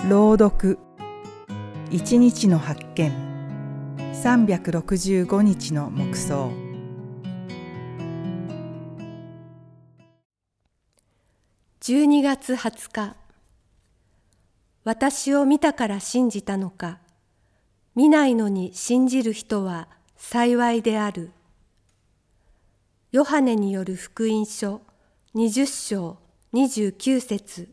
朗読一日の発見365日の黙想。 12月20日。私を見たから信じたのか、見ないのに信じる人は幸いである。ヨハネによる福音書20章29節。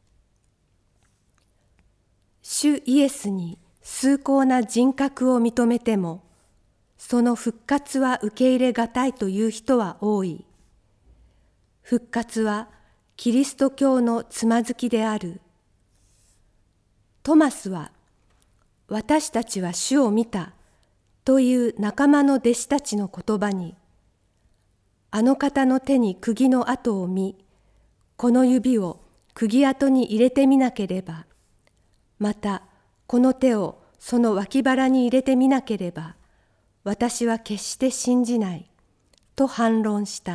主イエスに崇高な人格を認めても、その復活は受け入れがたいという人は多い。復活はキリスト教のつまずきである。トマスは、私たちは主を見たという仲間の弟子たちの言葉に、あの方の手に釘の跡を見、この指を釘跡に入れてみなければ、またこの手をその脇腹に入れてみなければ、私は決して信じないと反論した。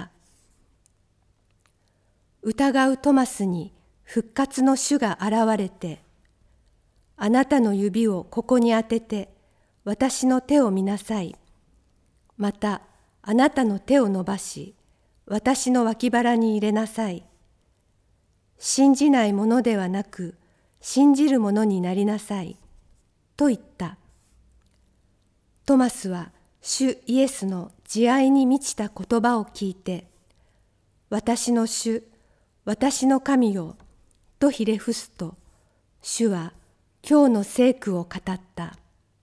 疑うトマスに復活の主が現れて、あなたの指をここに当てて私の手を見なさい。またあなたの手を伸ばし私の脇腹に入れなさい。信じないものではなく信じるものになりなさい。と言った。トマスは主イエスの慈愛に満ちた言葉を聞いて、私の主、私の神よ、とひれ伏すと、主は今日の聖句を語った。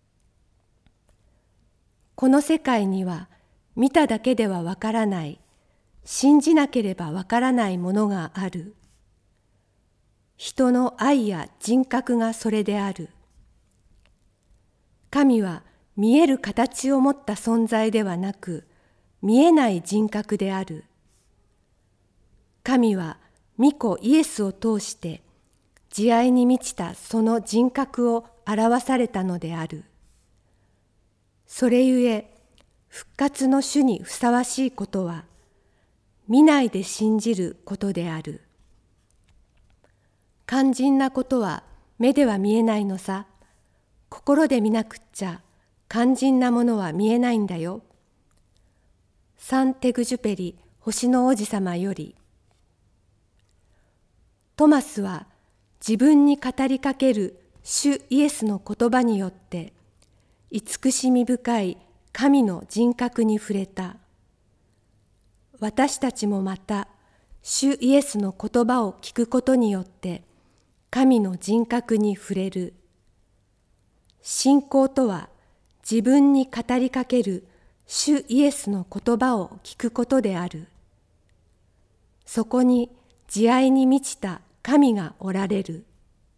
この世界には見ただけではわからない、信じなければわからないものがある。人の愛や人格がそれである。神は見える形を持った存在ではなく、見えない人格である。神は御子イエスを通して慈愛に満ちたその人格を表されたのである。それゆえ復活の主にふさわしいことは見ないで信じることである。肝心なことは目では見えないのさ。心で見なくっちゃ肝心なものは見えないんだよ。サンテグジュペリ星の王子様より。トマスは自分に語りかける主イエスの言葉によって慈しみ深い神の人格に触れた。私たちもまた主イエスの言葉を聞くことによって神の人格に触れる。信仰とは自分に語りかける主イエスの言葉を聞くことである。そこに慈愛に満ちた神がおられる。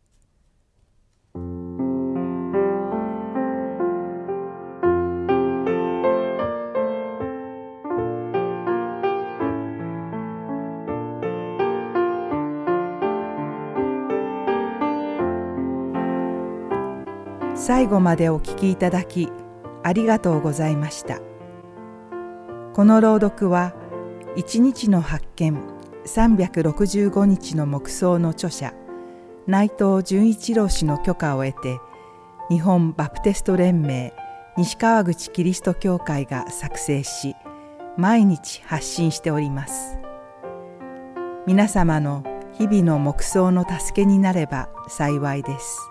最後までお聞きいただきありがとうございました。この朗読は一日の発見365日の黙想の著者内藤純一郎氏の許可を得て、日本バプテスト連盟西川口キリスト教会が作成し、毎日発信しております。皆様の日々の黙想の助けになれば幸いです。